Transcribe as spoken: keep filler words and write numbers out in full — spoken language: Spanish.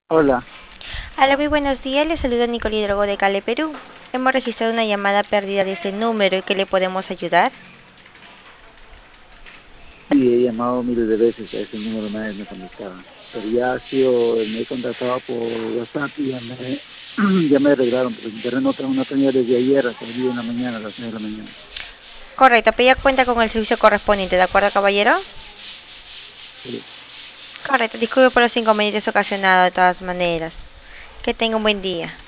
Hola, Hola, muy buenos días. Les saludo Nicole Hidrogo de Cali, Perú. Hemos registrado una llamada perdida de este número y que le podemos ayudar. sí, he llamado miles de veces a ese número, nadie me contestaba. Pero ya ha sido, me he contactado por WhatsApp y ya me, ya me arreglaron, porque el internet no, tengo- no tenía desde ayer hasta el día en la mañana, a las nueve de la mañana. Correcto, pero ya cuenta con el servicio correspondiente, ¿de acuerdo, caballero? Sí, Correcto, disculpe por los inconvenientes ocasionados de todas maneras. Que tenga un buen día.